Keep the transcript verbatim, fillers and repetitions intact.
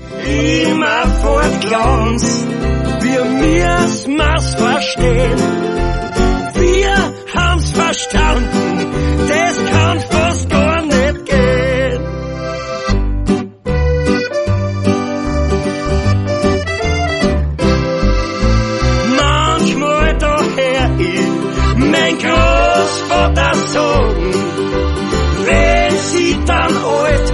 immer fortglauben's, wir mir's mas verstehen. Wir haben's verstanden, das kann fast gar nicht gehen. Manchmal da hör ich mein Großvater sagen, wenn sie dann alt